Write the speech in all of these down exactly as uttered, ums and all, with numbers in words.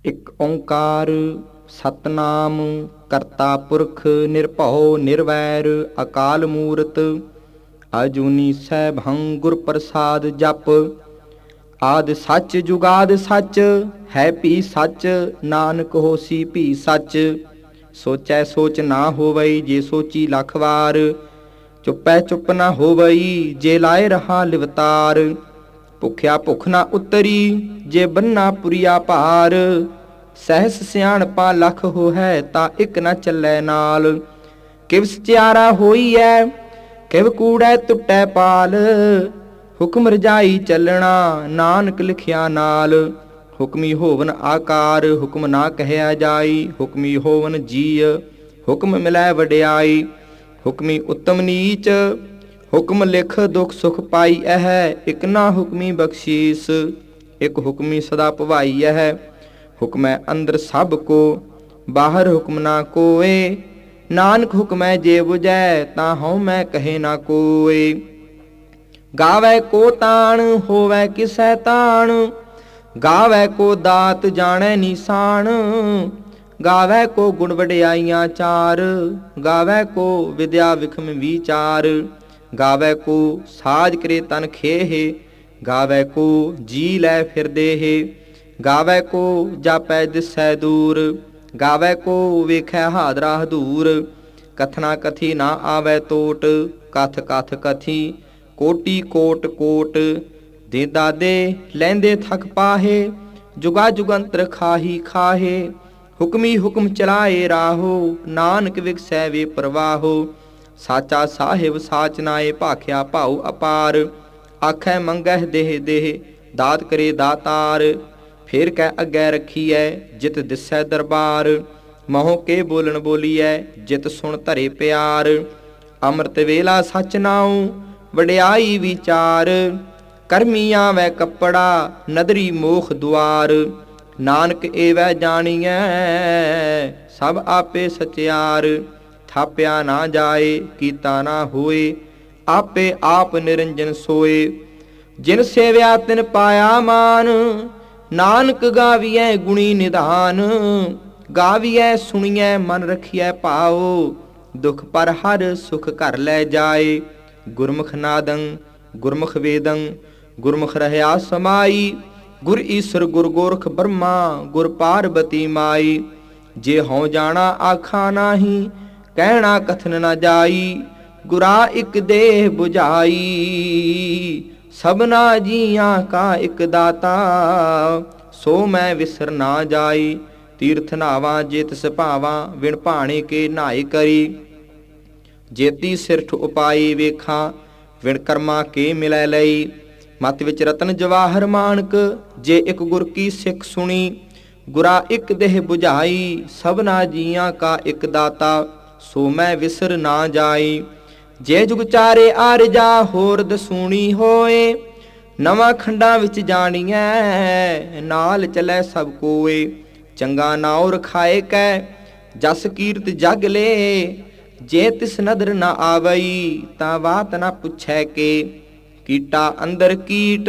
ਇਕ ਓੰਕਾਰ ਸਤਨਾਮ ਕਰਤਾ ਪੁਰਖ ਨਿਰਭਉ ਨਿਰਵੈਰ ਅਕਾਲ ਮੂਰਤ ਅਜੂਨੀ ਸੈਭੰ ਗੁਰ ਪ੍ਰਸਾਦ ਜਪ। ਆਦਿ ਸੱਚ ਜੁਗਾਦ ਸੱਚ ਹੈ ਭੀ ਸੱਚ ਨਾਨਕ ਹੋਸੀ ਭੀ ਸੱਚ। ਸੋਚੈ ਸੋਚ ਨਾ ਹੋਵਈ ਜੇ ਸੋਚੀ ਲੱਖ ਵਾਰ ਚੁੱਪੈ ਚੁੱਪ ਨਾ ਹੋਵਈ ਜੇ ਲਾਏ ਰਹਾ ਲਿਵਤਾਰ। ਭੁਖਿਆ ਭੁੱਖ ਨਾ ਉਤਰੀ ਜੇ ਬੰਨਾ ਪੁਰੀਆ ਭਾਰ। ਸਹਿਸ ਸਿਆਣਪਾ ਲੱਖ ਹੋਹੈ ਤਾਂ ਇੱਕ ਨਾ ਚੱਲੈ ਨਾਲ। ਕਿਵ ਸਚਿਆਰਾ ਹੋਈਐ ਕਿਵ ਕੂੜੈ ਟੁੱਟੈ ਪਾਲ। ਹੁਕਮ ਰਜਾਈ ਚੱਲਣਾ ਨਾਨਕ ਲਿਖਿਆ ਨਾਲ। ਹੁਕਮੀ ਹੋਵਨ ਆਕਾਰ ਹੁਕਮ ਨਾ ਕਹਿਆ ਜਾਈ। ਹੁਕਮੀ ਹੋਵਨ ਜੀਅ ਹੁਕਮ ਮਿਲੈ ਵਡਿਆਈ। ਹੁਕਮੀ ਉੱਤਮ ਨੀਚ ਹੁਕਮ ਲਿਖ ਦੁਖ ਸੁਖ ਪਾਈ ਐ। ਇਕ ਨਾ ਹੁਕਮੀ ਬਖਸ਼ੀਸ ਇਕ ਹੁਕਮੀ ਸਦਾ ਭਵਾਈ ਐ। ਹੁਕਮੈ ਅੰਦਰ ਸਭ ਕੋ ਬਾਹਰ ਹੁਕਮ ਨਾ ਕੋਏ। ਨਾਨਕ ਹੁਕਮੈ ਜੇ ਬੁਝੈ ਤਾਂ ਹਉ ਮੈਂ ਕਹੇ ਨਾ ਕੋਏ। ਗਾਵੈ ਕੋ ਤਾਣ ਹੋਵੈ ਕਿਸੈ ਤਾਣ ਗਾਵੈ ਕੋ ਦਾਤ ਜਾਣੈ ਨੀਸਾਨ। ਗਾਵੈ ਕੋ ਗੁਣ ਵਡਿਆਈਆਂ ਚਾਰ ਗਾਵੈ ਕੋ ਵਿਦਿਆ ਵਿਖਮ ਵੀਚਾਰ। ਗਾਵੈ ਕੋ ਸਾਜ ਕਰੇ ਤਨ ਖੇਹ ਗਾਵੈ ਕੋ ਜੀ ਲੈ ਫਿਰਦੇਹ। ਗਾਵੈ ਕੋ ਜਾਪੈ ਦਿਸੈ ਦੂਰ ਗਾਵੈ ਕੋ ਵੇਖੈ ਹਾਦਰਾ ਹਦੂਰ। ਕਥਨਾ ਕਥੀ ਨਾ ਆਵੈ ਟੋਟ ਕਥ ਕਥ ਕਥੀ ਕੋਟੀ ਕੋਟ ਕੋਟ। ਦੇ ਦਾਦੇ ਲੈਂਦੇ ਥਕ ਪਾਹੇ ਜੁਗਾ ਜੁਗੰਤਰ ਖਾਹੀ ਖਾਹੇ। ਹੁਕਮੀ ਹੁਕਮ ਚਲਾਏ ਰਾਹੋ ਨਾਨਕ ਵਿਗਸੈ ਵੇ ਪ੍ਰਵਾਹੋ। ਸਾਚਾ ਸਾਹਿਬ ਸਾਚ ਨਾਏ ਭਾਖਿਆ ਭਾਉ ਅਪਾਰ। ਆਖੈ ਮੰਗਹਿ ਦੇਹ ਦੇਹ ਦਾਤ ਕਰੇ ਦਾਤਾਰ। ਫੇਰ ਕਹਿ ਅੱਗੇ ਰੱਖੀਐ ਜਿਤ ਦਿਸੈ ਦਰਬਾਰ। ਮਹੋਂ ਕੇ ਬੋਲਣ ਬੋਲੀਐ ਜਿਤ ਸੁਣ ਧਰੇ ਪਿਆਰ। ਅੰਮ੍ਰਿਤ ਵੇਲਾ ਸਚ ਨਾਉ ਵਡਿਆਈ ਵਿਚਾਰ। ਕਰਮੀ ਆਵੈ ਕੱਪੜਾ ਨਦਰੀ ਮੋਖ ਦੁਆਰ। ਨਾਨਕ ਏਵੈ ਜਾਣੀਐ ਸਭ ਆਪੇ ਸਚਿਆਰ। ਥਾਪਿਆ ਨਾ ਜਾਏ ਕੀਤਾ ਨਾ ਹੋਏ ਆਪੇ ਆਪ ਨਿਰੰਜਨ ਸੋਏ। ਜਿਨ ਸੇਵਿਆ ਤਿਨ ਪਾਇਆ ਮਾਨ ਨਾਨਕ ਗਾਵੀਐ ਗੁਣੀ ਨਿਧਾਨ। ਗਾਵੀਐ ਸੁਣੀਐ ਮਨ ਰਖੀਐ ਭਾਉ ਦੁਖ ਪਰ ਹਰ ਸੁਖ ਘਰ ਲੈ ਜਾਏ। ਗੁਰਮੁਖ ਨਾਦੰ ਗੁਰਮੁਖ ਵੇਦੰ ਗੁਰਮੁਖ ਰਹਿਆ ਸਮਾਈ। ਗੁਰ ਈਸਰ ਗੁਰ ਗੋਰਖ ਬਰਮਾ ਗੁਰ ਪਾਰਬਤੀ ਮਾਈ। ਜੇ ਹਉ ਜਾਣਾ ਆਖਾ ਨਾਹੀ ਕਹਿਣਾ ਕਥਨ ਨਾ ਜਾਈ। ਗੁਰਾ ਇਕ ਦੇਹ 부ਝਾਈ ਸਭਨਾ ਜੀਆਂ ਕਾ ਇਕ ਦਾਤਾ। ਸੋ ਮੈਂ ਵਿਸਰ ਨਾ ਜਾਈ ਤੀਰਥ ਨਾਵਾਂ ਜੇ ਤਿਸ ਭਾਵਾਂ ਵਿਣ ਭਾਣੇ ਕੇ ਨਾਏ ਕਰੀ। ਜੇਤੀ ਸਿਰਠ ਉਪਾਈ ਵੇਖਾਂ ਵਿਣ ਕਰਮਾ ਕੇ ਮਿਲੈ ਲਈ। ਮਤ ਵਿੱਚ ਰਤਨ ਜਵਾਹਰ ਮਾਣਕ ਜੇ ਇਕ ਗੁਰ ਕੀ ਸਿੱਖ ਸੁਣੀ। ਗੁਰਾ ਇਕ ਦੇਹ 부ਝਾਈ ਸਭਨਾ ਜੀਆਂ ਕਾ ਇਕ ਦਾਤਾ। ਸੋ ਮੈਂ ਵਿਸਰ ਨਾ ਜਾਈ। ਜੇ ਜੁਗ ਚਾਰੇ ਆਰਜਾ ਹੋਰ ਦਸੂਣੀ ਹੋਏ। ਨਵਾਂ ਖੰਡਾਂ ਵਿੱਚ ਜਾਣੀਐ ਨਾਲ ਚਲੈ ਸਭ ਕੋਏ। ਚੰਗਾ ਨਾਉ ਰਖਾਏ ਕੈ ਜਸ ਕੀਰਤ ਜਗ ਲੇ। ਜੇ ਤਿਸ ਨਦਰ ਨਾ ਆਵਈ ਤਾਂ ਬਾਤ ਨਾ ਪੁੱਛੈ ਕੇ। ਕੀਟਾ ਅੰਦਰ ਕੀਟ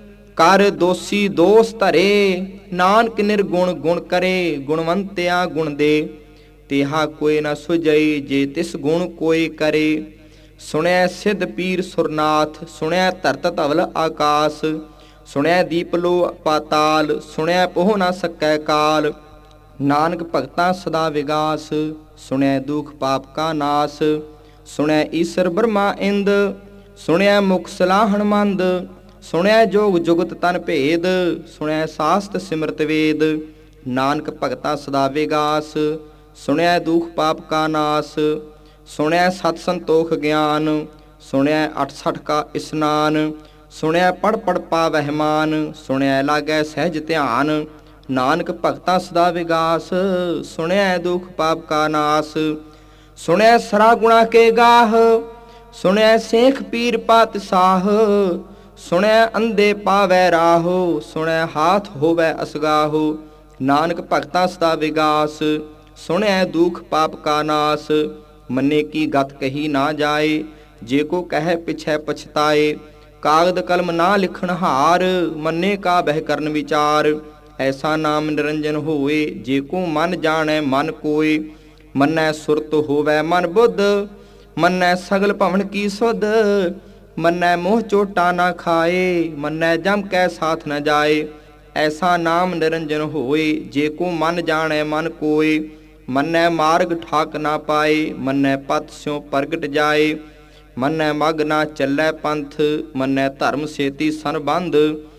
ਕਰ ਦੋਸੀ ਦੋਸ ਧਰੇ। ਨਾਨਕ ਨਿਰਗੁਣ ਗੁਣ ਕਰੇ ਗੁਣਵੰਤਿਆ ਗੁਣ ਦੇ। ਤੇਹਾ ਕੋਈ ਨਾ ਸੁਝਈ ਜੇ ਤਿਸ ਗੁਣ ਕੋਈ ਕਰੇ। ਸੁਣਿਆ ਸਿੱਧ ਪੀਰ ਸੁਰਨਾਥ ਸੁਣਿਆ ਧਰਤ ਧਵਲ ਆਕਾਸ। ਸੁਣਿਆ ਦੀਪ ਲੋ ਪਾਤਾਲ ਸੁਣਿਆ ਪੋਹ ਨਾ ਸਕੈ ਕਾਲ। ਨਾਨਕ ਭਗਤਾਂ ਸਦਾ ਵਿਗਾਸ ਸੁਣਿਆ ਦੁਖ ਪਾਪ ਕਾ ਨਾਸ। ਸੁਣਿਆ ਈਸਰ ਬਰਮਾ ਇੰਦ ਸੁਣਿਆ ਮੁਖ ਸਲਾਹਣ ਮੰਦ। ਸੁਣਿਆ ਜੋਗ ਜੁਗਤ ਤਨ ਭੇਦ ਸੁਣਿਆ ਸਾਸਤ ਸਿਮਰਤ ਵੇਦ। ਨਾਨਕ ਭਗਤਾਂ ਸਦਾ ਵਿਗਾਸ ਸੁਣਿਆ ਦੁਖ ਪਾਪ ਕਾ ਨਾਸ। ਸੁਣਿਆ ਸਤ ਸੰਤੋਖ ਗਿਆਨ ਸੁਣਿਆ ਅਠ ਸਠ ਕਾ ਇਸਨਾਨ। ਸੁਣਿਆ ਪੜ ਪੜ ਪਾਵਹਿ ਮਾਨ ਸੁਣਿਆ ਲਾਗੈ ਸਹਿਜ ਧਿਆਨ। ਨਾਨਕ ਭਗਤਾਂ ਸਦਾ ਵਿਗਾਸ ਸੁਣਿਆ ਦੁਖ ਪਾਪ ਕਾ ਨਾਸ। ਸੁਣਿਆ ਸਰਾ ਗੁਣਾ ਕੇ ਗਾਹ ਸੁਣਿਆ ਸੇਖ ਪੀਰ ਪਾਤਸ਼ਾਹ। ਸੁਣਿਆ ਅੰਧੇ ਪਾਵੈ ਰਾਹੋ ਸੁਣਿਆ ਹਾਥ ਹੋਵੈ ਅਸਗਾਹੋ। ਨਾਨਕ ਭਗਤਾਂ ਸਦਾ ਵਿਗਾਸ ਸੁਣਿਆ ਦੁਖ ਪਾਪ ਕਾ ਨਾਸ। ਮੰਨੇ ਕੀ ਗਤ ਕਹੀ ਨਾ ਜਾਏ ਜੇ ਕੋ ਕਹਿ ਪਿਛੈ ਪਛਤਾਏ। ਕਾਗਦ ਕਲਮ ਨਾ ਲਿਖਣ ਹਾਰ ਮੰਨੇ ਕਾ ਬਹਿ ਕਰਨ ਵਿਚਾਰ। ਐਸਾ ਨਾਮ ਨਿਰੰਜਨ ਹੋਏ। ਜੇ ਕੋ ਮਨ ਜਾਣੈ ਮਨ ਕੋਇ, ਮੰਨੈ ਸੁਰਤ ਹੋਵੈ ਮਨ ਬੁੱਧ। ਮੰਨੈ ਸਗਲ ਭਵਨ ਕੀ ਸੁਧ, ਮੰਨੈ ਮੋਹ ਚੋਟਾ ਨਾ ਖਾਏ। ਮੰਨੈ ਜਮ ਕੈ ਸਾਥ ਨ ਜਾਏ, ਐਸਾ ਨਾਮ ਨਿਰੰਜਨ ਹੋਏ। ਜੇ ਕੋ ਮਨ ਜਾਣੈ ਮਨ ਕੋਇ, ਮੰਨੈ ਮਾਰਗ ਠਾਕ ਨਾ ਪਾਏ। ਮੰਨੈ ਪਤ ਸਿਉ ਪ੍ਰਗਟ ਜਾਏ, ਮੰਨੈ ਮਗ ਨਾ ਚੱਲੈ ਪੰਥ। ਮੰਨੈ ਧਰਮ ਸੇਤੀ ਸੰਬੰਧ,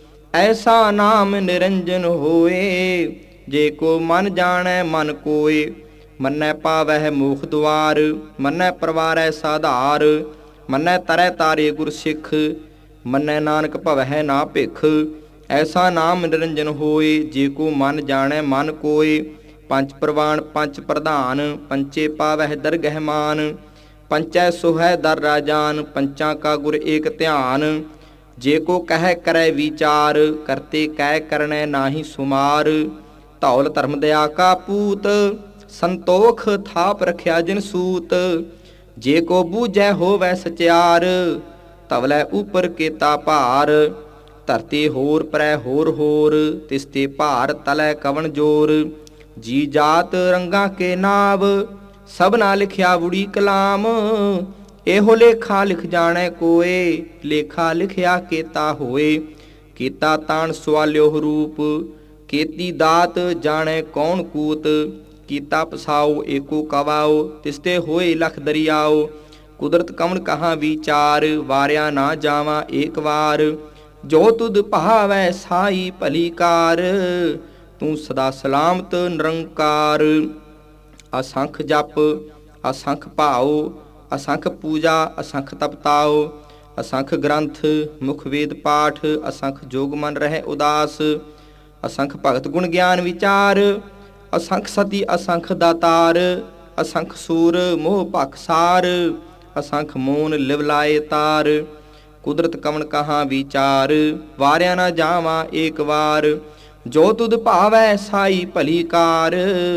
ਐਸਾ ਨਾਮ ਨਿਰੰਜਨ ਹੋਏ। ਜੇ ਕੋ ਮਨ ਜਾਣੈ ਮਨ ਕੋਇ, ਮੰਨੈ ਪਾਵਹਿ ਮੋਖ ਦੁਆਰ। ਮੰਨੈ ਪਰਵਾਰੈ ਸਾਧਾਰ, ਮੰਨੈ ਤਰੈ ਤਾਰੇ ਗੁਰ ਸਿੱਖ। ਮੰਨੈ ਨਾਨਕ ਭਵਹਿ ਨਾ ਭਿਖ, ਐਸਾ ਨਾਮ ਨਿਰੰਜਨ ਹੋਏ। ਜੇ ਕੋ ਮਨ ਜਾਣੈ ਮਨ ਕੋਇ, ਪੰਚ ਪ੍ਰਵਾਨ ਪੰਚ ਪ੍ਰਧਾਨ। ਪੰਚੇ ਪਾਵਹਿ ਦਰਗਹਿ ਮਾਨ, ਪੰਚੈ ਸੋਹੈ ਦਰ ਰਾਜਾਨ। ਪੰਚਾਂ ਕਾ ਗੁਰ ਏਕ ਧਿਆਨ, ਜੇ ਕੋ ਕਹਿ ਕਰੈ ਵਿਚਾਰ। ਕਰਤੇ ਕਹਿ ਕਰਨੈ ਨਾਹੀ ਸੁਮਾਰ, ਧੌਲ ਧਰਮ ਦਇਆ ਕਾ ਪੂਤ। ਸੰਤੋਖ ਥਾਪ ਰਖਿਆ ਜਿਨ ਸੂਤ, ਜੇ ਕੋ ਬੂਝੈ ਹੋਵੈ ਸਚਿਆਰ। ਧਵਲੈ ਉਪਰ ਕੇਤਾ ਭਾਰ, ਧਰਤੀ ਹੋਰ ਪਰੈ ਹੋਰ ਹੋਰ। ਤਿਸ ਤੇ ਭਾਰ ਤਲੈ ਕਵਣ ਜੋਰ, ਜੀ ਜਾਤ ਰੰਗਾਂ ਕੇ ਨਾਵ। ਸਭਨਾ ਲਿਖਿਆ ਬੁੜੀ ਕਲਾਮ, ਇਹੋ ਲੇਖਾ ਲਿਖ ਜਾਣੈ ਕੋਏ। ਲੇਖਾ ਲਿਖਿਆ ਕੇਤਾ ਹੋਏ, ਕੀਤਾ ਤਾਣ ਸਵਾਲਿਓ ਰੂਪ। ਕੀਤੀ ਦਾਤ ਜਾਣੈ ਕੌਣ ਕੂਤ, ਕੀਤਾ ਪਸਾਓ ਏਕੋ ਕਵਾਓ। ਤਿਸ ਤੇ ਹੋਏ ਲਖ ਦਰਿਆਓ, ਕੁਦਰਤ ਕਵਣ ਕਹਾਂ ਵਿਚਾਰ। ਵਾਰਿਆ ਨਾ ਜਾਵਾਂ ਏਕ ਵਾਰ, ਜੋ ਤੁਧ ਭਾਵੈ ਸਾਈ ਭਲੀ ਕਾਰ। ਤੂੰ ਸਦਾ ਸਲਾਮਤ ਨਿਰੰਕਾਰ। ਅਸੰਖ ਜਪ ਅਸੰਖ ਭਾਉ, ਅਸੰਖ ਪੂਜਾ ਅਸੰਖ ਤਪਤਾਓ। ਅਸੰਖ ਗ੍ਰੰਥ ਮੁਖ ਵੇਦ ਪਾਠ, ਅਸੰਖ ਜੋਗ ਮਨ ਰਹਿ ਉਦਾਸ। ਅਸੰਖ ਭਗਤ ਗੁਣ ਗਿਆਨ ਵਿਚਾਰ, ਅਸੰਖ ਸਤੀ ਅਸੰਖ ਦਾਤਾਰ। ਅਸੰਖ ਸੂਰ ਮੋਹ ਭਖਸਾਰ, ਅਸੰਖ ਮੋਨ ਲਿਵ ਲਾਏ ਤਾਰ। ਕੁਦਰਤ ਕਵਣ ਕਹਾਂ ਵਿਚਾਰ, ਵਾਰਿਆ ਨਾ ਜਾਵਾਂ ਏਕ ਵਾਰ। ਜੋ ਤੁਧ ਭਾਵੈ ਸਾਈ ਭਲੀ ਕਾਰ,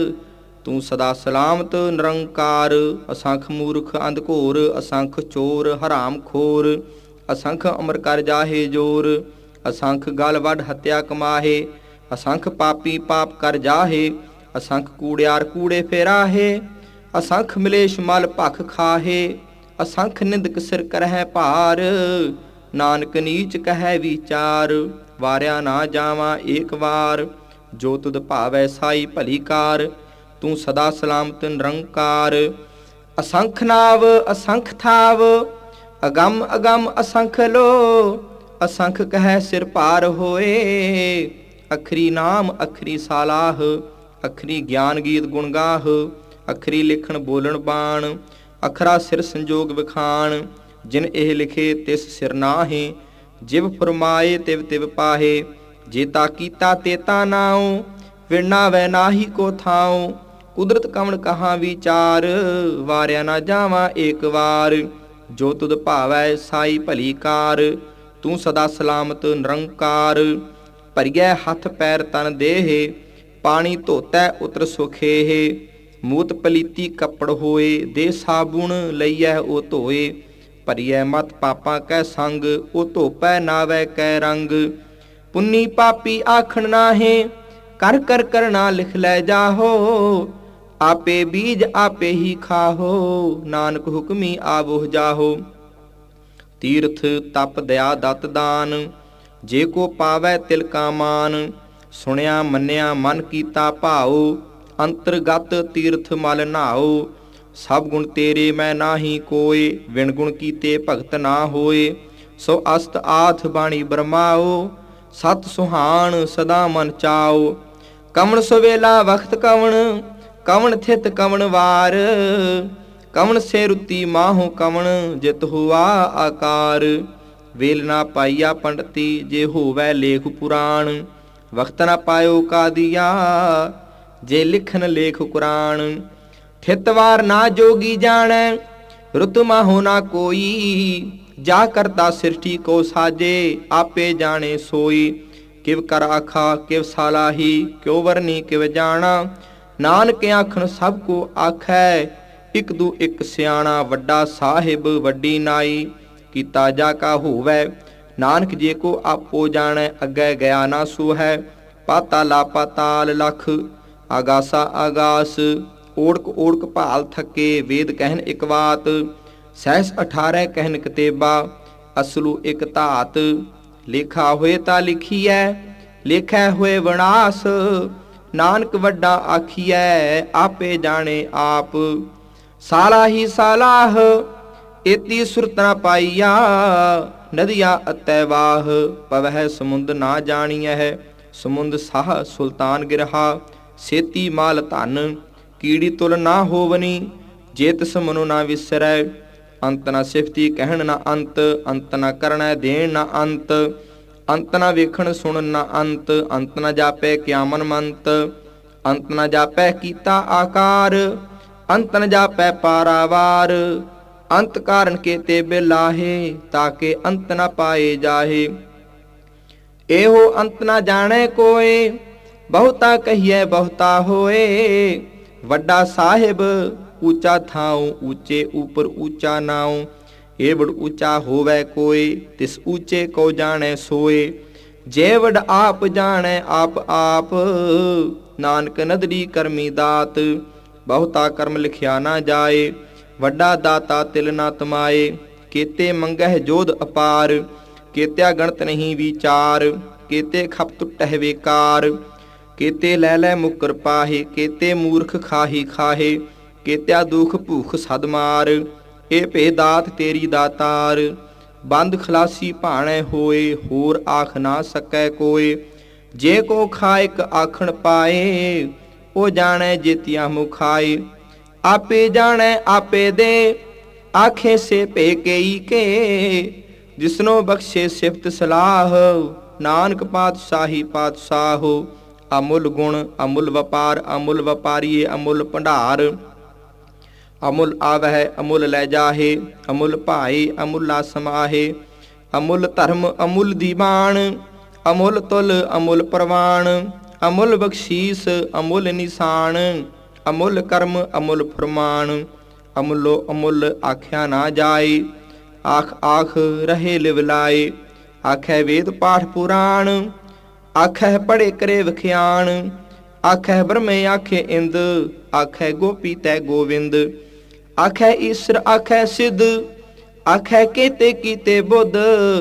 ਤੂੰ ਸਦਾ ਸਲਾਮਤ ਨਿਰੰਕਾਰ। ਅਸੰਖ ਮੂਰਖ ਅੰਧ ਘੋਰ, ਅਸੰਖ ਚੋਰ ਹਰਾਮ ਖੋਰ। ਅਸੰਖ ਅਮਰ ਕਰ ਜਾਹੇ ਜੋਰ, ਅਸੰਖ ਗਲ ਵੱਢ ਹੱਤਿਆ ਕਮਾਹੇ। ਅਸੰਖ ਪਾਪੀ ਪਾਪ ਕਰ ਜਾਹੇ, ਅਸੰਖ ਕੂੜਿਆਰ ਕੂੜੇ ਫੇਰਾਹੇ। ਅਸੰਖ ਮਲੇਸ਼ ਮਲ ਭਖ ਖਾਹੇ, ਅਸੰਖ ਨਿੰਦਕ ਸਿਰ ਕਰਹਿ ਭਾਰ। ਨਾਨਕ ਨੀਚ ਕਹਿ ਵਿਚਾਰ, ਵਾਰਿਆ ਨਾ ਜਾਵਾਂ ਏਕ ਵਾਰ। ਜੋ ਤੁਧ ਭਾਵੈ ਸਾਈ ਭਲੀ ਕਾਰ, ਤੂੰ ਸਦਾ ਸਲਾਮਤ ਨਿਰੰਕਾਰ। ਅਸੰਖ ਨਾਵ ਅਸੰਖ ਥਾਵ, ਅਗੰਮ ਅਗੰਮ ਅਸੰਖ ਲੋ। ਅਸੰਖ ਕਹਿ ਸਿਰ ਭਾਰ ਹੋਏ, ਅਖਰੀ ਨਾਮ ਅਖਰੀ ਸਾਲਾਹ। ਅਖਰੀ ਗਿਆਨ ਗੀਤ ਗੁਣ ਗਾਹ, ਅਖਰੀ ਲਿਖਣ ਬੋਲਣ ਬਾਣ। ਅਖਰਾ ਸਿਰ ਸੰਜੋਗ ਵਿਖਾਣ, ਜਿਨ ਇਹ ਲਿਖੇ ਤਿਸ ਸਿਰ ਨਾਹੀ। ਜਿਵ ਫਰਮਾਏ ਤਿਵ ਤਿਵ ਪਾਹੇ, ਜੇਤਾ ਕੀਤਾ ਤੇਤਾ ਨਾਉ। ਵਿਰਨਾ ਵੈ ਨਾਹੀ ਕੋ ਥਾਉ, ਕੁਦਰਤ ਕਵਣ ਕਹਾਂ ਵਿਚਾਰ। ਵਾਰਿਆ ਨਾ ਜਾਵਾਂ ਏਕ ਵਾਰ, ਜੋ ਤੁਧ ਭਾਵੈ ਸਾਈ ਭਲੀ ਕਾਰ। ਤੂੰ ਸਦਾ ਸਲਾਮਤ ਨਿਰੰਕਾਰ। ਭਰੀਐ ਹੱਥ ਪੈਰ ਤਨ ਦੇਹ, ਪਾਣੀ ਧੋਤੈ ਉਤਰ ਸੁਖੇਹ। ਮੂਤ ਪਲੀਤੀ ਕੱਪੜ ਹੋਏ, ਦੇ ਸਾਬੁਣ ਲਈਐ ਉਹ ਧੋਏ। ਭਰੀਐ ਮਤ ਪਾਪਾਂ ਕੈ ਸੰਗ, ਉਹ ਧੋਪੈ ਨਾਵੈ ਕੈ ਰੰਗ। ਪੁੰਨੀ ਪਾਪੀ ਆਖਣ ਨਾਹੇ, ਕਰ ਕਰ ਕਰਨਾ ਲਿਖ ਲੈ ਜਾਹੋ। ਆਪੇ ਬੀਜ ਆਪੇ ਹੀ ਖਾਹੋ, ਨਾਨਕ ਹੁਕਮੀ ਆਵੋ ਜਾਹੋ। ਤੀਰਥ ਤਪ ਦਇਆ ਦਤ ਦਾਨ, ਜੇ ਕੋ ਪਾਵੈ ਤਿਲ ਕਾ ਮਾਨ। ਸੁਣਿਆ ਮੰਨਿਆ ਮਨ ਕੀਤਾ ਭਾਉ, ਅੰਤਰਗਤ ਤੀਰਥ ਮਲ ਨਹਾਉ। ਸਭ ਗੁਣ ਤੇਰੇ ਮੈਂ ਨਾਹੀ ਕੋਇ, ਵਿਣ ਗੁਣ ਕੀਤੇ ਭਗਤ ਨਾ ਹੋਏ। ਸੋ ਅਸਤ ਆਥ ਬਾਣੀ ਬਰਮਾਓ, ਸਤ ਸੁਹਾਣ ਸਦਾ ਮਨ ਚਾਓ। ਕਵਣ ਸਵੇਲਾ ਵਖਤ ਕਵਣ, ਕਵਣ ਥਿਤ ਕਵਣ ਵਾਰ। ਕਵਣ ਸੇ ਰੁੱਤੀ ਮਾਹੋ ਕਵਣ, ਜਿਤ ਹੁਆ ਆਕਾਰ। ਵੇਲ ਨਾ ਪਾਈਆ ਪੰਡਤੀ, ਜੇ ਹੋਵੈ ਲੇਖ ਪੁਰਾਣ। ਵਖਤ ਨਾ ਪਾਇਓ ਕਾਦੀਆ, ਜੇ ਲਿਖਨ ਲੇਖ ਕੁਰਾਨ। ਥਿਤ ਵਾਰ ਨਾ ਜੋਗੀ ਜਾਣੈ, ਰੁੱਤ ਮਾਹੋ ਨਾ ਕੋਈ। ਜਾ ਕਰਤਾ ਸਿਰਠੀ ਕੋ ਸਾਜੇ, ਆਪੇ ਜਾਣੇ ਸੋਈ। ਕਿਵ ਕਰ ਆਖਾ ਕਿਵ ਸਾਲਾਹੀ, ਕਿਉ ਵਰਨੀ ਕਿਵ ਜਾਣਾ। ਨਾਨਕ ਆਖਣ ਸਭ ਕੋ ਆਖੈ, ਇਕ ਦੂ ਇਕ ਸਿਆਣਾ। ਵੱਡਾ ਸਾਹਿਬ ਵੱਡੀ ਨਾਈ, ਕੀਤਾ ਜਾ ਕਾ ਹੋਵੈ। ਨਾਨਕ ਜੇ ਕੋ ਆਪੋ ਜਾਣੈ, ਅੱਗੇ ਗਿਆ ਨਾ ਸੋਹੈ। ਪਾਤਾਲਾ ਪਾਤਾਲ ਲਖ, ਆਗਾਸਾ ਆਗਾਸ। ਓੜਕ ਓੜਕ ਭਾਲ ਥੱਕੇ, ਵੇਦ ਕਹਿਨ ਇਕ ਬਾਤ। ਸਹਿਸ ਅਠਾਰਹ ਕਹਿਨ ਕਤੇਬਾ, ਅਸਲੂ ਇਕ ਧਾਤ। ਲੇਖਾ ਹੋਏ ਤਾਂ ਲਿਖੀਐ, ਲੇਖੈ ਹੋਏ ਵਿਨਾਸ਼। ਨਾਨਕ ਵੱਡਾ ਆਖੀਐ, ਆਪੇ ਜਾਣੇ ਆਪ। ਸਾਲਾ ਹੀ ਸਾਲਾਹ, ਏਤੀ ਸੁਰਤ ਨਾ ਪਾਈਆ। ਨਦੀਆਂ ਅਤੈ ਵਾਹ, ਪਵਹਿ ਸਮੁੰਦ ਨਾ ਜਾਣੀਐ। ਸਮੁੰਦ ਸਾਹ ਸੁਲਤਾਨ ਗਿਰਹਾ, ਸੇਤੀ ਮਾਲ ਧਨ। ਕੀੜੀ ਤੁਲ ਨਾ ਹੋਵਨੀ, ਜੇ ਤਿਸ ਮਨੁ ਨਾ ਵਿਸਰੈ। ਅੰਤ ਨਾ ਸਿਫਤੀ ਕਹਿਣ ਨਾ ਅੰਤ, ਅੰਤ ਨਾ ਕਰਣੈ ਦੇਣ ਨਾ ਅੰਤ। ਅੰਤ ਨਾ ਵੇਖਣ ਸੁਣਨ ਨਾ ਅੰਤ, ਅੰਤ ਨਾ ਜਾਪੈ ਕਿਆ ਮਨ ਮੰਤ। ਅੰਤ ਨਾ ਜਾਪੈ ਕੀਤਾ ਆਕਾਰ, ਅੰਤ ਨ ਜਾਪੈ ਪਾਰਾਵਾਰ। ਅੰਤ ਕਾਰਨ ਕੇਤੇ ਬਿਲਾਹੇ, ਤਾਕੇ ਅੰਤ ਨ ਪਾਏ ਜਾਹੇ। ਇਹੋ ਅੰਤ ਨ ਜਾਣੈ ਕੋਇ, ਬਹੁਤਾ ਕਹੀਐ ਬਹੁਤਾ ਹੋਏ। ਵੱਡਾ ਸਾਹਿਬ ਊਚਾ ਥਾਉ, ਊਚੇ ਉਪਰ ਊਚਾ ਨਾਉ। ਏ ਵਡ ਊਚਾ ਹੋਵੈ ਕੋਇ, ਤਿਸ ਊਚੇ ਕੋ ਜਾਣੈ ਸੋਏ। ਜੇ ਵਡ ਆਪ ਜਾਣੈ ਆਪ ਆਪ, ਨਾਨਕ ਨਦਰੀ ਕਰਮੀ ਦਾਤ। ਬਹੁਤਾ ਕਰਮ ਲਿਖਿਆ ਨਾ ਜਾਏ, ਵੱਡਾ ਦਾਤਾ ਤਿਲ ਨਾ ਤਮਾਏ। ਕੇਤੇ ਮੰਗਹਿ ਜੋਧ ਅਪਾਰ, ਕੇਤਿਆ ਗਣਤ ਨਹੀਂ ਵਿਚਾਰ। ਕੇਤੇ ਖਪ ਟੁੱਟਹਿ ਵੇਕਾਰ, ਕੇਤੇ ਲੈ ਲੈ ਮੁਕਰ ਪਾਹੇ। ਕੇਤੇ ਮੂਰਖ ਖਾਹੀ ਖਾਹੇ, ਕੇਤਿਆ ਦੁਖ ਭੂਖ ਸਦ ਮਾਰ। ਇਹ ਭੇ ਦਾਤ ਤੇਰੀ ਦਾਤਾਰ, ਬੰਦ ਖਲਾਸੀ ਭਾਣੈ ਹੋਏ। ਹੋਰ ਆਖ ਨਾ ਸਕੈ ਕੋਇ, ਜੇ ਕੋ ਖਾਇਕ ਆਖਣ ਪਾਏ। ਉਹ ਜਾਣੈ ਜੇਤੀਆਂ ਮੁਖਾਏ, ਆਪੇ ਜਾਣੈ ਆਪੇ ਦੇ। ਆਖੇ ਸੇ ਭੇ ਕਈ ਕੇ, ਜਿਸਨੋ ਬਖਸ਼ੇ ਸਿਫਤ ਸਲਾਹ। ਨਾਨਕ ਪਾਤਸ਼ਾਹੀ ਪਾਤਸ਼ਾਹੋ, ਅਮੁੱਲ ਗੁਣ ਅਮੁੱਲ ਵਪਾਰ। ਅਮੁੱਲ ਵਪਾਰੀਏ ਅਮੁੱਲ ਭੰਡਾਰ, ਅਮੁੱਲ ਆਵਹਿ ਅਮੁੱਲ ਲੈ ਜਾਹੇ। ਅਮੁੱਲ ਭਾਏ ਅਮੁੱਲਾ ਸਮਾਹੇ, ਅਮੁੱਲ ਧਰਮ ਅਮੁੱਲ ਦੀਵਾਨ। ਅਮੁੱਲ ਤੁਲ ਅਮੁੱਲ ਪ੍ਰਵਾਨ, ਅਮੁੱਲ ਬਖਸ਼ੀਸ ਅਮੁੱਲ ਨਿਸ਼ਾਨ। ਅਮੁੱਲ ਕਰਮ ਅਮੁੱਲ ਫਰਮਾਨ, ਅਮੁੱਲੋ ਅਮੁੱਲ ਆਖਿਆ ਨਾ ਜਾਏ। ਆਖ ਆਖ ਰਹੇ ਲਿਵ ਲਾਏ, ਆਖੈ ਵੇਦ ਪਾਠ ਪੁਰਾਣ। ਆਖੈ ਪੜ੍ਹੇ ਕਰੇ ਵਿਖਿਆਨ, ਆਖੈ ਬ੍ਰਹਮੇ ਆਖੇ ਇੰਦ। ਆਖੈ ਗੋਪੀ ਤੈ ਗੋਵਿੰਦ, ਆਖੈ ਈਸਰ ਆਖੈ ਸਿੱਧ। ਆਖੈ ਕੇਤੇ ਕੀਤੇ ਬੁੱਧ,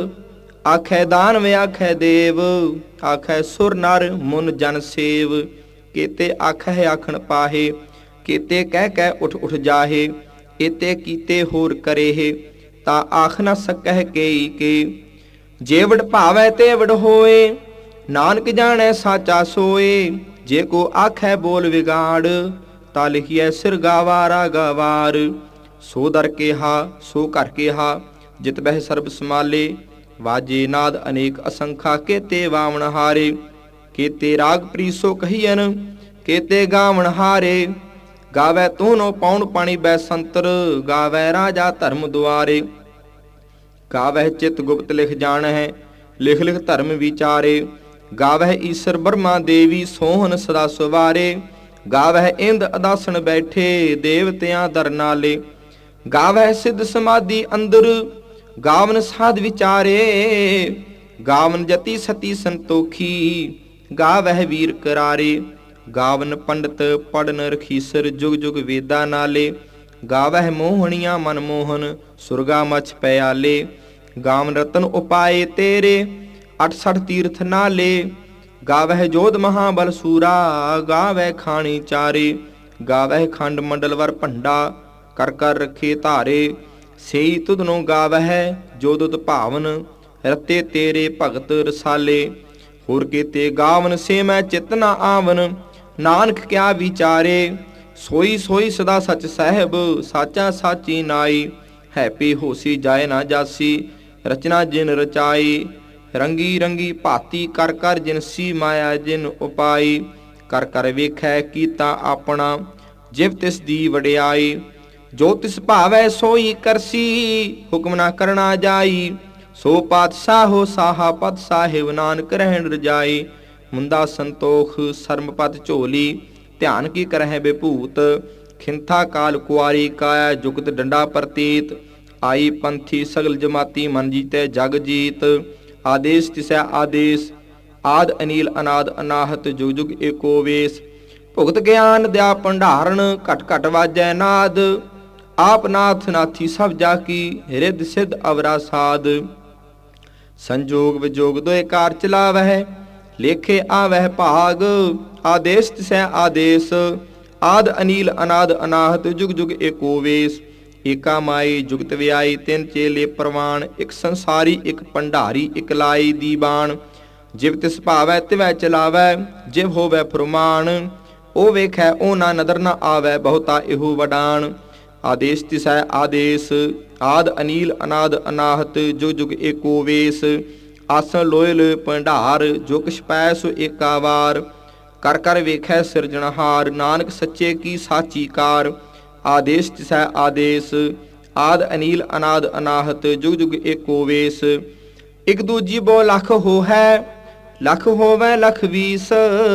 ਆਖੈ ਦਾਨਵ ਆਖੈ ਦੇਵ। ਆਖੈ ਸੁਰ ਨਰ ਮੁਨ ਜਨ ਸੇਵ, ਕੇਤੇ ਆਖੈ ਆਖਣ ਪਾਹੇ। ਕੇਤੇ ਕਹਿ ਕਹਿ ਉਠ ਉਠ ਜਾਹੇ, ਏਤੇ ਕੀਤੇ ਹੋਰ ਕਰੇਹ। ਤਾ ਆਖ ਨਾ ਸਕਹਿ ਕੇਈ ਕੇ, ਜੇ ਵਡ ਭਾਵੈ ਤੇ ਵਡ ਹੋਏ। ਨਾਨਕ ਜਾਣੈ ਸਾਚਾ ਸੋਏ, ਜੇ ਕੋ ਆਖੈ ਬੋਲ ਵਿਗਾੜ। ਤਾ ਲਿਖੀਐ ਸਿਰ ਗਾਵਾਰਾ ਗਵਾਰ। ਸੋ ਦਰ ਕੇਹਾ ਸੋ ਘਰ ਕੇਹਾ, ਜਿਤ ਬਹਿ ਸਰਬ ਸਮਾਲੇ। ਵਾਜੇ ਨਾਦ ਅਨੇਕ ਅਸੰਖਾ, ਕੇਤੇ ਵਾਵਣ ਹਾਰੇ। ਕੇਤੇ ਰਾਗ ਪ੍ਰੀਸੋ ਕਹੀਐਨ, ਕੇਤੇ ਗਾਵਣ ਹਾਰੇ। ਗਾਵੈ ਤੂਨੋ ਪੌਣ ਪਾਣੀ ਬੈ ਸੰਤਰ, ਗਾਵੈ ਰਾਜਾ ਧਰਮ ਦੁਆਰੇ। ਗਾਵਹਿ ਚਿਤ ਗੁਪਤ ਲਿਖ ਜਾਣਹਿ, ਲਿਖ ਲਿਖ ਧਰਮ ਵਿਚਾਰੇ। ਗਾਵਹਿ ਈਸਰ ਬਰਮਾ ਦੇਵੀ, ਸੋਹਨ ਸਦਾ ਸਵਾਰੇ। ਗਾਵਹਿ ਇੰਦ ਅਦਾਸਣ ਬੈਠੇ, ਦੇਵਤਿਆਂ ਦਰ ਨਾਲੇ। ਗਾਵਹਿ ਸਿੱਧ ਸਮਾਧੀ ਅੰਦਰ, ਗਾਵਨ ਸਾਧ ਵਿਚਾਰੇ। ਗਾਵਨ ਜਤੀ ਸਤੀ ਸੰਤੋਖੀ, ਗਾਵਹਿ ਵੀਰ ਕਰਾਰੇ। ਗਾਵਨ ਪੰਡਤ ਪੜਨ ਰਖੀਸਰ, ਜੁਗ ਜੁਗ ਵੇਦਾ ਨਾਲੇ। ਗਾਵਹਿ ਮੋਹਣੀਆਂ ਮਨ ਮੋਹਨ, ਸੁਰਗਾ ਮਛ ਪਿਆਲੇ। ਗਾਵਨ ਰਤਨ ਉਪਾਏ ਤੇਰੇ, ਅਠ ਸਠ ਤੀਰਥ ਨਾਲੇ। ਗਾਵਹਿ ਜੋਧ ਮਹਾਬਲ ਸੂਰਾ, ਗਾਵਹਿ ਖਾਣੀ ਚਾਰੇ। ਗਾਵਹਿ ਖੰਡ ਮੰਡਲ ਵਰ ਭੰਡਾ, ਕਰ ਕਰ ਰੱਖੇ ਧਾਰੇ। ਸੇਈ ਤੁਧਨੋਂ ਗਾਵਹਿ ਜੋ ਦੁਤ ਭਾਵਨ, ਰਤੇ ਤੇਰੇ ਭਗਤ ਰਸਾਲੇ। ਹੋਰ ਕੇਤੇ ਗਾਵਨ ਸੇ ਮੈਂ ਚਿਤ ਨਾ ਆਵਨ, ਨਾਨਕ ਕਿਆ ਵਿਚਾਰੇ। ਸੋਈ ਸੋਈ ਸਦਾ ਸਚ ਸਾਹਿਬ, ਸਾਚਾ ਸਾਚੀ ਨਾਈ। ਹੈਪੀ ਹੋਸੀ ਜਾਏ ਨਾ ਜਾਸੀ, ਰਚਨਾ ਜਿਨ ਰਚਾਈ। ਰੰਗੀ ਰੰਗੀ ਭਾਤੀ ਕਰ ਕਰ ਜਿਨਸੀ, ਮਾਇਆ ਜਿਨ ਉਪਾਈ। ਕਰ ਕਰ ਵੇਖੈ ਕੀਤਾ ਆਪਣਾ, ਜਿਵ ਤਿਸ ਦੀ ਵਡਿਆਈ। ਜੋ ਤਿਸ ਭਾਵੈ ਸੋਈ ਕਰਸੀ, ਹੁਕਮ ਨਾ ਕਰਨਾ ਜਾਈ। ਸੋ ਪਾਤਸ਼ਾਹੋ ਸਾਹਾ ਪਦ ਸਾਹਿਬ, ਨਾਨਕ ਰਹਿਣ ਰਜਾਈ। ਮੁੰਦਾ ਸੰਤੋਖ ਸਰਮ ਪਦ ਝੋਲੀ, ਧਿਆਨ ਕੀ ਕਰਹਿ ਬੇਭੂਤ। ਖਿੰਥਾ ਕਾਲ ਕੁਆਰੀ ਕਾਇਆ, ਜੁਗਤ ਡੰਡਾ ਪ੍ਰਤੀਤ। ਆਈ ਪੰਥੀ ਸਗਲ ਜਮਾਤੀ, ਮਨ ਜੀਤੈ ਜਗ ਜੀਤ। ਆਦੇਸ਼ ਤਿਸੈ ਆਦੇਸ਼, ਆਦ ਅਨੀਲ ਅਨਾਦ ਅਨਾਹਤ ਜੁਗ ਜੁਗ ਏਕੋ ਵੇਸ। ਭੁਗਤ ਗਿਆਨ ਦਿਆ ਭੰਡਾਰਨ ਘਟ ਘਟ ਵਾਜੈ ਨਾਦ। ਆਪ ਨਾਥ ਨਾਥੀ ਸਭ ਜਾ ਕੀ ਰਿੱਧ ਸਿੱਧ ਅਵਰਾ ਸਾਧ। ਸੰਜੋਗ ਵਿਜੋਗ ਦੋਇ ਕਾਰ ਚਲਾਵਹਿ ਲੇਖੇ ਆਵਹਿ ਭਾਗ। ਆਦੇਸ ਤਿਸੈ ਆਦੇਸ ਆਦ ਅਨੀਲ ਅਨਾਦ ਅਨਾਹਤ ਜੁਗ ਜੁਗ ਏਕੋ ਵੇਸ। ਏਕਾ ਮਾਈ ਜੁਗਤ ਵਿਆਈ ਤਿੰਨ ਚੇਲੇ ਪ੍ਰਵਾਨ। ਇੱਕ ਸੰਸਾਰੀ ਇੱਕ ਭੰਡਾਰੀ ਇੱਕ ਲਾਈ ਦੀਵਾਨ। ਜਿਵ ਤਿਸ ਭਾਵੈ ਤਿਵੈ ਚਲਾਵੈ ਜਿਵ ਹੋਵੈ ਫੁਰਮਾਨ। ਉਹ ਵੇਖੈ ਉਹ ਨਾ ਨਦਰ ਨਾ ਆਵੈ ਬਹੁਤਾ ਇਹੋ ਵਡਾਨ। ਆਦੇਸ ਤਿਸੈ ਆਦੇਸ ਆਦ ਅਨੀਲ ਅਨਾਦ ਅਨਾਹਤ ਜੁਗ ਜੁਗ ਏਕੋ ਵੇਸ। ਆਸਣ ਲੋਇਲ ਭੰਡਾਰ ਜੋ ਕਿਛ ਪੈ ਸੋ ਏਕਾ ਵਾਰ। ਕਰ ਕਰ ਵੇਖੈ ਸਿਰਜਣਹਾਰ ਨਾਨਕ ਸੱਚੇ ਕੀ ਸਾਚੀ ਕਾਰ। ਆਦੇਸ ਤਿਸੈ ਆਦੇਸ ਆਦ ਅਨੀਲ ਅਨਾਦ ਅਨਾਹਤ ਜੁਗ ਜੁਗ ਏਕੋ ਵੇਸ। ਇਕ ਦੂਜੀ ਬੋ ਲੱਖ ਹੋਹੈ ਲੱਖ ਹੋਵੈ ਲਖ ਵੀਸ।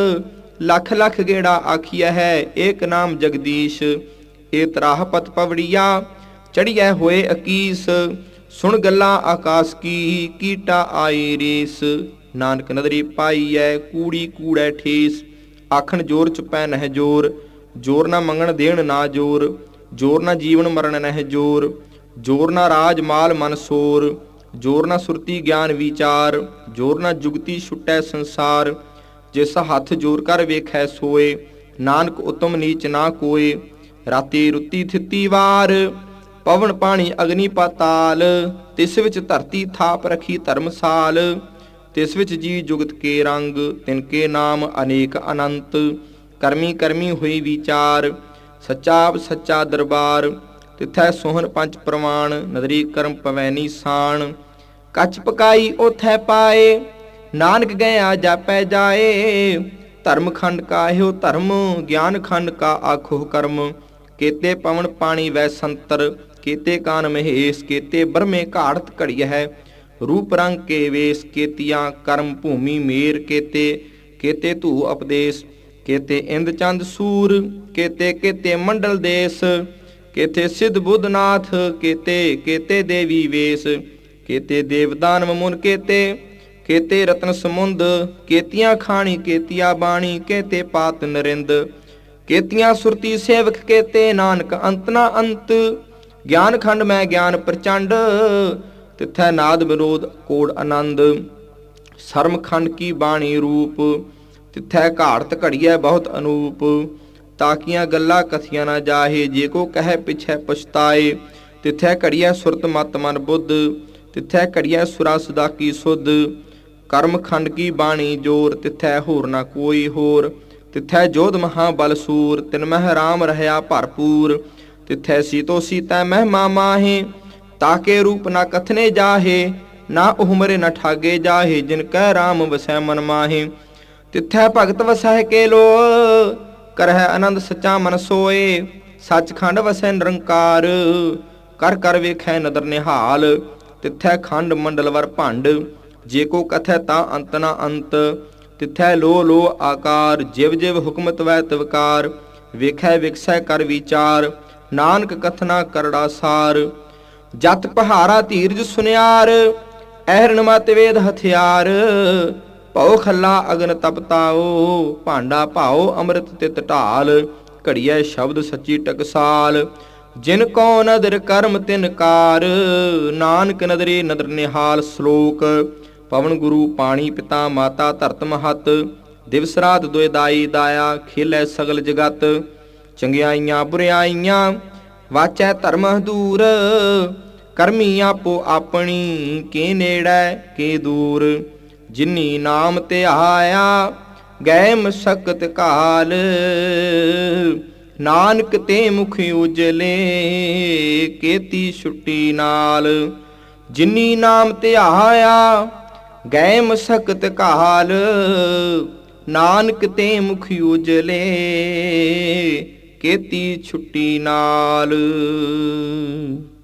ਲੱਖ ਲੱਖ ਗੇੜਾ ਆਖੀਐ ਹੈ ਏਕ ਨਾਮ ਜਗਦੀਸ਼। ਏ ਤਰਾਹ ਪਤ ਪਵੜੀਆ ਚੜੀਐ ਹੋਏ ਅਕੀਸ। ਸੁਣ ਗੱਲਾਂ ਆਕਾਸ ਕੀ ਕੀਟਾ ਆਈ ਰੀਸ। ਨਾਨਕ ਨਦਰੀ ਪਾਈਐ ਕੂੜੀ ਕੂੜੈ ਠੇਸ। ਆਖਣ ਜੋਰ ਚੁਪੈ ਨਹਿ ਜੋਰ ਜੋਰ ਨਾ ਮੰਗਣ ਦੇਣ ਨਾ ਜੋਰ। ਜੋਰ ਨਾ ਜੀਵਨ ਮਰਨ ਨਹਿ ਜੋਰ ਜੋਰ ਨਾ ਰਾਜ ਮਾਲ ਮਨ ਸੋਰ। ਜੋਰ ਨਾ ਸੁਰਤੀ ਗਿਆਨ ਵਿਚਾਰ ਜੋਰ ਨਾ ਜੁਗਤੀ ਛੁਟੈ ਸੰਸਾਰ। ਜਿਸ ਹੱਥ ਜੋਰ ਕਰ ਵੇਖੈ ਸੋਏ ਨਾਨਕ ਉਤਮ ਨੀਚ ਨਾ ਕੋਏ। ਰਾਤੀ ਰੁੱਤੀ ਥਿੱਤੀ ਵਾਰ ਪਵਨ ਪਾਣੀ ਅਗਨੀ ਪਾਤਾਲ। ਤਿਸ ਵਿੱਚ ਧਰਤੀ ਥਾਪ ਰਖੀ ਧਰਮਸਾਲ। ਤਿਸ ਵਿੱਚ ਜੀ ਜੁਗਤ ਕੇ ਰੰਗ ਤਿਨ ਕੇ ਨਾਮ ਅਨੇਕ ਅਨੰਤ। ਕਰਮੀ ਕਰਮੀ ਹੋਈ ਵਿਚਾਰ ਸੱਚਾ ਸੱਚਾ ਦਰਬਾਰ। ਤਿਥੈ ਸੋਹਣ ਪੰਚ ਪ੍ਰਮਾਣ ਨਦਰੀ ਕਰਮ ਪਵੈ ਨੀਸਾਨ। ਕੱਚ ਪਕਾਈ ਓਥੈ ਪਾਏ ਨਾਨਕ ਗਿਆ ਜਾਪੈ ਜਾਏ। ਧਰਮ ਖੰਡ ਕਾਹਿਓ ਧਰਮ ਗਿਆਨ ਖੰਡ ਕਾ ਆਖੋ ਕਰਮ। ਕੇਤੇ ਪਵਨ ਪਾਣੀ ਵੈ ਸੰਤਰ ਕੇਤੇ ਕਾਨ ਮਹੇਸ਼। ਕੇਤੇ ਬਰਮੇ ਘਾੜਤ ਘੜੀਐ ਰੂਪ ਰੰਗ ਕੇ ਵੇਸ। ਕੇਤੀਆਂ ਕਰਮ ਭੂਮੀ ਮੇਰ ਕੇਤੇ ਕੇਤੇ ਧੂ ਉਪਦੇਸ਼। ਕੇਤੇ ਇੰਦ ਚੰਦ ਸੂਰ ਕੇਤੇ ਕੇਤੇ ਮੰਡਲ ਦੇਸ। ਕੇਤੇ ਸਿੱਧ ਬੁੱਧ ਨਾਥ ਕੇਤੇ ਕੇਤੇ ਦੇਵੀ ਵੇਸ। ਕੇਤੇ ਦੇਵ ਦਾਨਵ ਮੁਨ ਕੇਤੇ ਕੇਤੇ ਰਤਨ ਸਮੁੰਦ। ਕੇਤੀਆਂ ਖਾਣੀ ਕੇਤੀਆ ਬਾਣੀ ਕੇਤੇ ਪਾਤ ਨਰਿੰਦ। ਕੇਤੀਆਂ ਸੁਰਤੀ ਸੇਵਕ ਕੇਤੇ ਨਾਨਕ ਅੰਤ ਨਾ ਅੰਤ। ਗਿਆਨ ਖੰਡ ਮੈਂ ਗਿਆਨ ਪ੍ਰਚੰਡ ਤਿਥੈ ਨਾਦ ਵਿਨੋਦ ਕੋੜ ਆਨੰਦ। ਸਰਮ ਖੰਡ ਕੀ ਬਾਣੀ ਰੂਪ ਤਿਥੈ ਘਾੜਤ ਘੜੀਐ ਬਹੁਤ ਅਨੂਪ। ਤਾਕੀਆਂ ਗੱਲਾਂ ਕਥੀਆਂ ਨਾ ਜਾਹੇ ਜੇ ਕੋ ਕਹਿ ਪਿਛੈ ਪਛਤਾਏ। ਤਿਥੈ ਘੜੀਐ ਸੁਰਤ ਮਤ ਮਨ ਬੁੱਧ ਤਿਥੈ ਘੜੀਐ ਸੁਰਾ ਸਦਾ ਕੀ ਸੁਧ। ਕਰਮ ਖੰਡ ਕੀ ਬਾਣੀ ਜੋਰ ਤਿਥੈ ਹੋਰ ਨਾ ਕੋਈ ਹੋਰ। ਤਿਥੈ ਜੋਧ ਮਹਾ ਬਲ ਸੂਰ ਤਿਨ ਮਹਿ ਰਾਮ ਰਹਿਆ ਭਰਪੂਰ। ਤਿਥੈ ਸੀਤੋ ਸੀਤੈ ਮਹਿਮਾ ਮਾਹੇ ਤਾਕੇ ਰੂਪ ਨਾ ਕਥਨੇ ਜਾਹੇ। ਨਾ ਉਮਰੇ ਨਾ ਠਾਗੇ ਜਾਹੇ ਜਿਨ ਕਹਿ ਰਾਮ ਵਸੈ ਮਨ ਮਾਹੇ। ਤਿਥੈ ਭਗਤ ਵਸੈ ਕੇ ਲੋ ਕਰਹਿ ਆਨੰਦ ਸੱਚਾ ਮਨ ਸੋਏ। ਸੱਚਖੰਡ ਵਸੈ ਨਿਰੰਕਾਰ ਕਰ ਕਰ ਵੇਖੈ ਨਦਰ ਨਿਹਾਲ। ਤਿਥੈ ਖੰਡ ਮੰਡਲ ਵਰ ਭੰਡ ਜੇ ਕੋ ਕਥੈ ਤਾਂ ਅੰਤ ਨਾ ਅੰਤ। ਤਿਥੈ ਲੋ ਲੋ ਆਕਾਰ ਜਿਵ ਜਿਵ ਹੁਕਮ ਤਵੈ ਤਵਕਾਰ। ਵੇਖੈ ਵਿਕਸੈ ਕਰ ਵਿਚਾਰ ਨਾਨਕ ਕਥਨਾ ਕਰੜਾ ਸਾਰ। ਜਤ ਪਹਾਰਾ ਧੀਰਜ ਸੁਨਿਆਰ ਐਰਨ ਮਤ ਵੇਦ ਹਥਿਆਰ। ਭਉ ਖੱਲਾ ਅਗਨ ਤਪਤਾਓ ਭਾਂਡਾ ਭਾਓ ਅੰਮ੍ਰਿਤ ਤਿਤ ਢਾਲ। ਘੜੀਐ ਸ਼ਬਦ ਸੱਚੀ ਟਕਸਾਲ ਜਿਨ ਕੋ ਨਦਰ ਕਰਮ ਤਿਨ ਕਾਰ। ਨਾਨਕ ਨਦਰੇ ਨਦਰ ਨਿਹਾਲ। ਸ਼ਲੋਕ ਪਵਨ ਗੁਰੂ ਪਾਣੀ ਪਿਤਾ ਮਾਤਾ ਧਰਤ ਮਹਤ। ਦਿਵਸ ਰਾਤ ਦੁਇ ਦਾਈ ਦਾਇਆ ਖੇਲੈ ਸਗਲ ਜਗਤ। ਚੰਗਿਆਈਆਂ ਬੁਰਿਆਈਆਂ ਵਾਚੈ ਧਰਮ ਦੂਰ। ਕਰਮੀ ਆਪੋ ਆਪਣੀ ਕੇ ਨੇੜੈ ਕੇ ਦੂਰ। ਜਿਨੀ ਨਾਮ ਧਿਆਇਆ ਗਏ ਮਸਕਤ ਕਾਲ। ਨਾਨਕ ਤੇ ਮੁਖ ਉਜਲੇ ਕੇਤੀ ਛੁੱਟੀ ਨਾਲ। ਜਿਨੀ ਨਾਮ ਧਿਆਇਆ ਗਏ ਮਸਕਤ ਕਾਲ। ਨਾਨਕ ਤੇ ਮੁਖ ਉਜਲੇ ਕੇਤੀ ਛੁੱਟੀ ਨਾਲ।